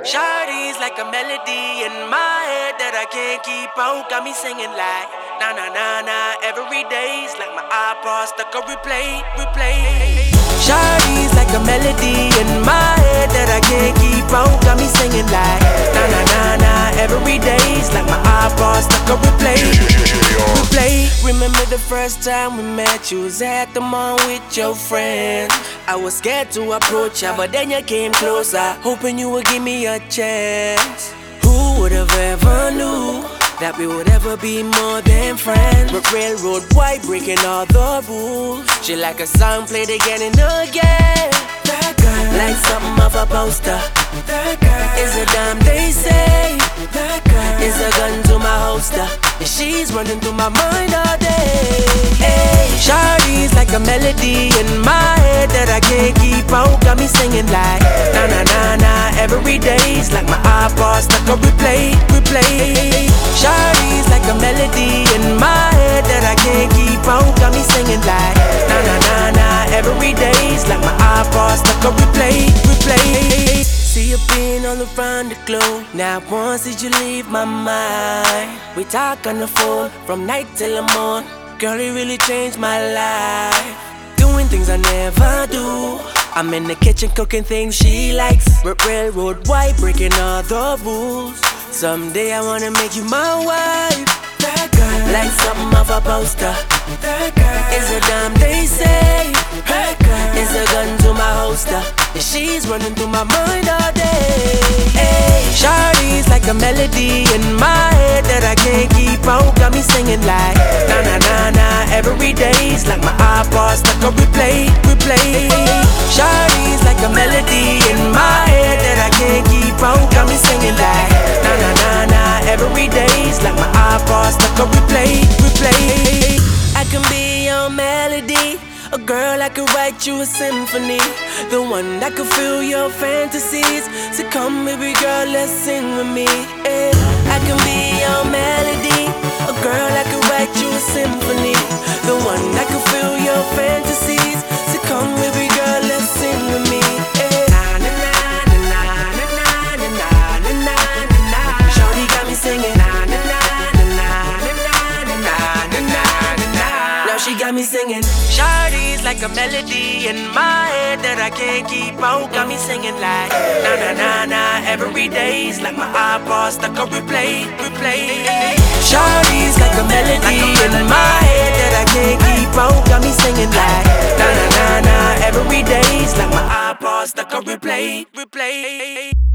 Shawty's like a melody in my head that I can't keep out. Got me singing like na na na na every day's like my iPod stuck on replay. Shawty's like a melody in my head that I can't keep out. Got me singing like na na na na every day's like my iPod stuck on replay. Remember the first time we met, you was at the mall with your friends. I was scared to approach ya, but then you came closer, hoping you would give me a chance. Who would have ever knew that we would ever be more than friends? But railroad white, breaking all the rules. She like a song played again and again. That girl, like something off a poster. That girl is a dime, they say. That girl is a gun to my holster, and she's running through my mind all day. Hey, Shawty's like a melody in my head that I can't keep out. Got me singing like na na na na every day's like my iPod stuck on replay. Shawty's like a melody in my head that I can't keep out. Got me singing like na na na na every day's like my iPod stuck on replay. See you being all around the globe. Not once did you leave my mind. We talk on the phone from night till the morn. Girl, it really changed my life. Doing things I never do. I'm in the kitchen cooking things she likes. Railroad white, breaking all the rules. Someday I wanna make you my wife. That girl, like something off a poster. That girl is a dime, they say. That girl is a gun to my holster, and she's running through my mind all day. Hey, Shawty's like a melody in my head that I can't keep out. Got me singing like na na na na every day's like my iPod stuck on replay. Shawty's like a melody in my head that I can't keep out. Got me singing like na na na na every day's like my iPod stuck on replay. I can be your melody, a girl I could write you a symphony, the one that could fill your fantasies. So come baby girl, let's sing with me. Yeah. I can be your melody, a girl I could write you a symphony, the one that could fill your fantasies. So come baby girl, let's sing with me. Yeah. Shawty got me singing. She got me singing. Shawty's like a melody in my head that I can't keep out. Got me singing like na na na na every day's like my iPod stuck on replay. Shawty's like a melody in my head that I can't keep out. Got me singing like na na na na every day's like my iPod stuck on replay.